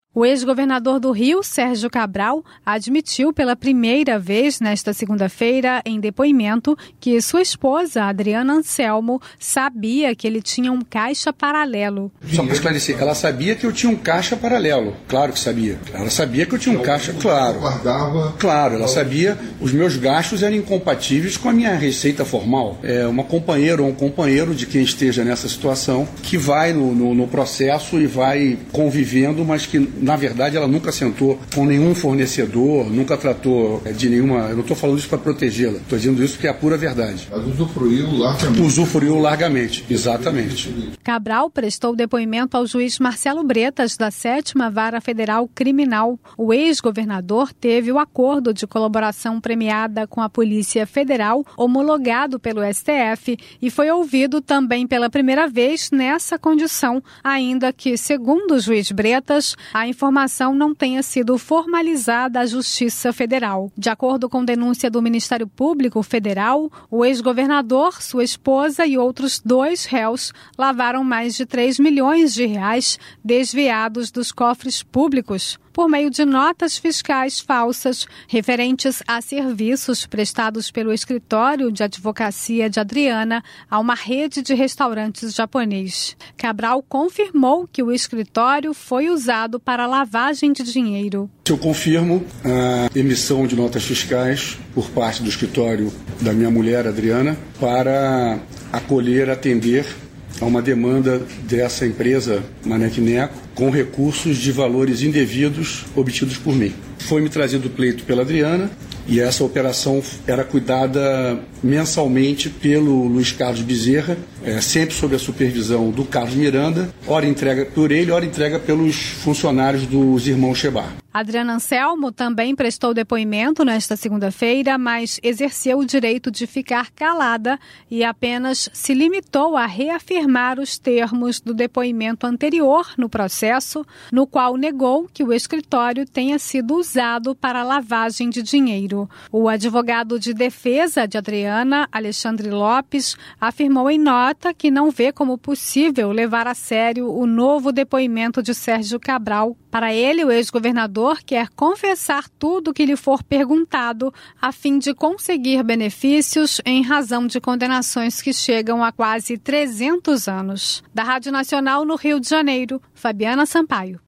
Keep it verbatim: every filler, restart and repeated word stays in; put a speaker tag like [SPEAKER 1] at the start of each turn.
[SPEAKER 1] O ex-governador do Rio, Sérgio Cabral, admitiu pela primeira vez nesta segunda-feira, em depoimento, que sua esposa, Adriana Anselmo, sabia que ele tinha um caixa paralelo.
[SPEAKER 2] Só para esclarecer, ela sabia que eu tinha um caixa paralelo. Claro que sabia. Ela sabia que eu tinha um caixa, claro. Claro, ela sabia. Os meus gastos eram incompatíveis com a minha receita formal. É uma companheira ou um companheiro de quem esteja nessa situação que vai no, no, no processo e vai convivendo, mas que na verdade, ela nunca sentou com nenhum fornecedor, nunca tratou de nenhuma... Eu não estou falando isso para protegê-la, estou dizendo isso porque é a pura verdade.
[SPEAKER 3] Mas usufruiu largamente.
[SPEAKER 2] Usufruiu largamente, exatamente.
[SPEAKER 1] Cabral prestou depoimento ao juiz Marcelo Bretas, da sétima Vara Federal Criminal. O ex-governador teve o acordo de colaboração premiada com a Polícia Federal, homologado pelo S T F, e foi ouvido também pela primeira vez nessa condição, ainda que, segundo o juiz Bretas, a informação não tenha sido formalizada à Justiça Federal. De acordo com denúncia do Ministério Público Federal, o ex-governador, sua esposa e outros dois réus lavaram mais de três milhões de reais desviados dos cofres públicos por meio de notas fiscais falsas referentes a serviços prestados pelo escritório de advocacia de Adriana a uma rede de restaurantes japonês. Cabral confirmou que o escritório foi usado para lavagem de dinheiro.
[SPEAKER 2] Eu confirmo a emissão de notas fiscais por parte do escritório da minha mulher, Adriana, para acolher, atender a uma demanda dessa empresa, Maneco Neco, com recursos de valores indevidos obtidos por mim. Foi-me trazido o pleito pela Adriana e essa operação era cuidada mensalmente pelo Luiz Carlos Bezerra, é, sempre sob a supervisão do Carlos Miranda, ora entrega por ele, ora entrega pelos funcionários dos irmãos Chebar.
[SPEAKER 1] Adriana Anselmo também prestou depoimento nesta segunda-feira, mas exerceu o direito de ficar calada e apenas se limitou a reafirmar os termos do depoimento anterior no processo, no qual negou que o escritório tenha sido usado para lavagem de dinheiro. O advogado de defesa de Adriana, Alexandre Lopes, afirmou em nota que não vê como possível levar a sério o novo depoimento de Sérgio Cabral. Para ele, o ex-governador quer confessar tudo o que lhe for perguntado a fim de conseguir benefícios em razão de condenações que chegam a quase trezentos anos. Da Rádio Nacional no Rio de Janeiro, Fabiana Sampaio.